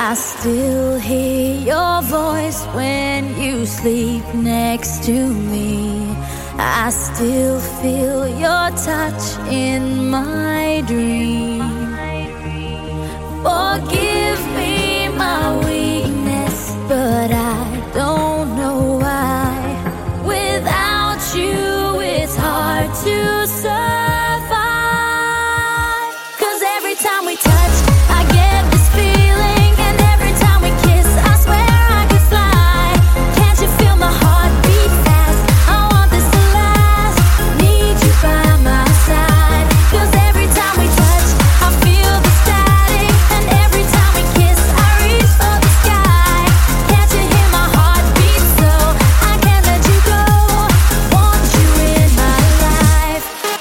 I still hear your voice when you sleep next to me. I still feel your touch in my dream. Forgive me my weakness, but I don't know why. Without you, it's hard to survive. 'Cause every time we touch, I get this feeling, and every time we kiss, I swear I could fly. Can't you feel my heart beat fast? I want this to last. Need you by my side. 'Cause every time we touch, I feel the static, and every time we kiss, I reach for the sky. Can't you hear my heart beat? So I can't let you go. Want you in my life.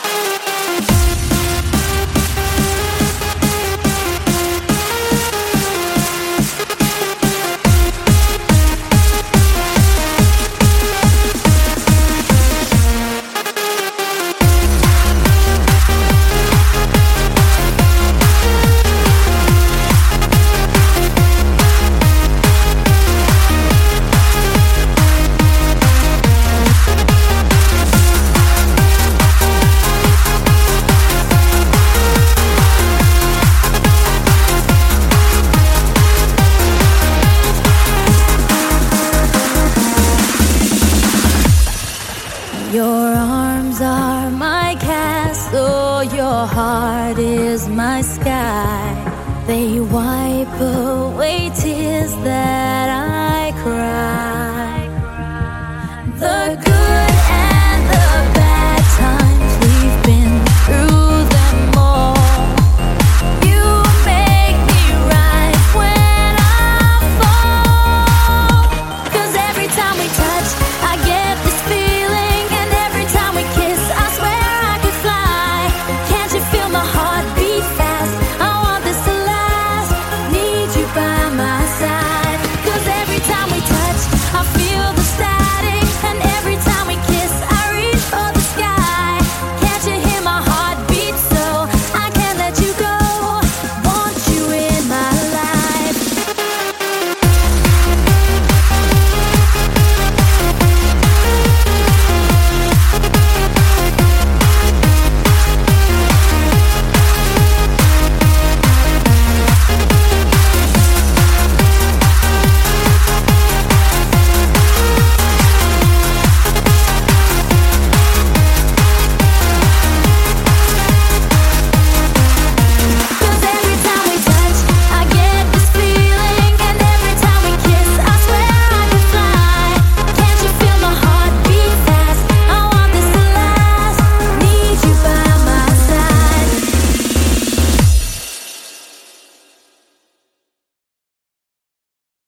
Your arms are my castle, your heart is my sky. They wipe away tears that